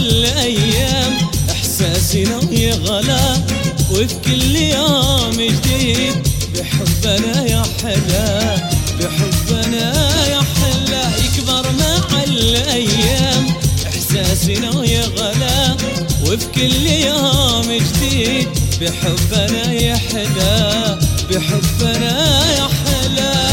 الأيام إحساسنا يغلى، وفي كل يوم جديد بحبنا يا حلا، بحبنا يا حلا يكبر مع الأيام إحساسنا يغلى، وفي كل يوم جديد بحبنا يا حلا، بحبنا يا حلا.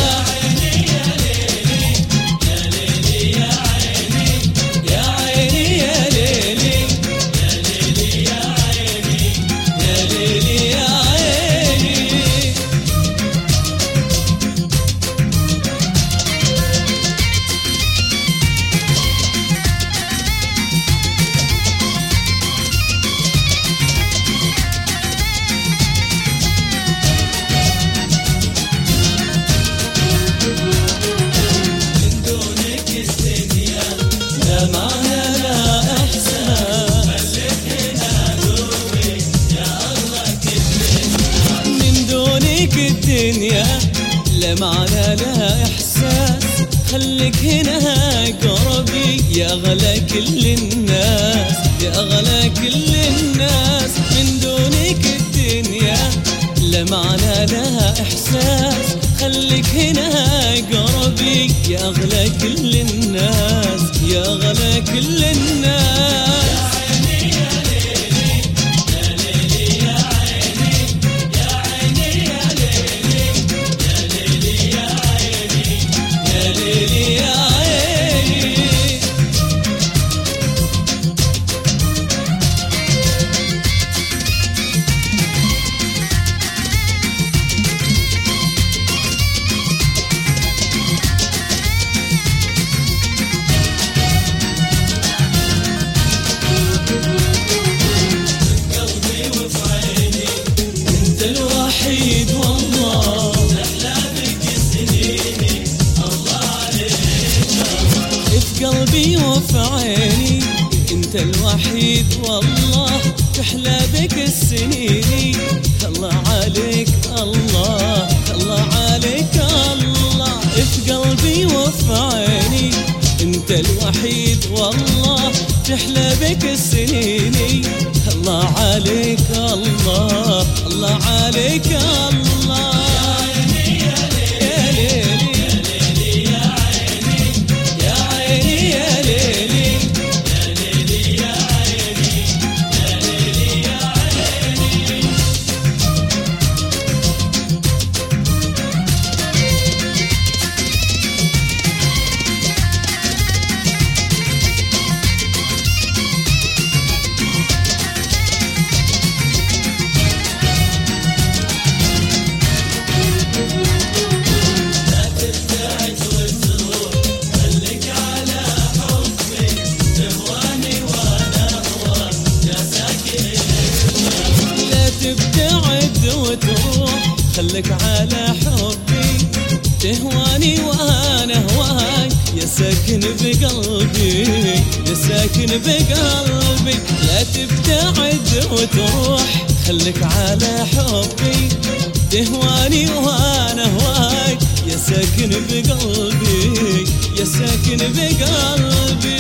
الدنيا لا معنى لها إحساس، خليك هنا قربي يا أغلى كل الناس، يا أغلى كل الناس. من دونك الدنيا لا معنى لها إحساس، خليك هنا قربي يا أغلى كل الناس، يا أغلى كل الناس. الوحيد والله أحلى بك سنيني، الله عليك في قلبي وفي عيني، انت الوحيد والله تحلى بك السنيني، الله عليك الله، الله عليك الله في قلبي وفي عيني، انت الوحيد والله تحلى بك السنيني، الله عليك الله، الله عليك الله. يا ليلي يا ليلي يا عيني، يا عيني يا ليلي، يا ليلي يا عيني، يا ليلي يا عيني. وتروح خليك على حبي، تهواني وانا هواك يا ساكن بقلبي، يا ساكن بقلبي. لا تبتعد وتروح خليك على حبي، تهواني وانا هواك يا ساكن بقلبي، يا ساكن بقلبي.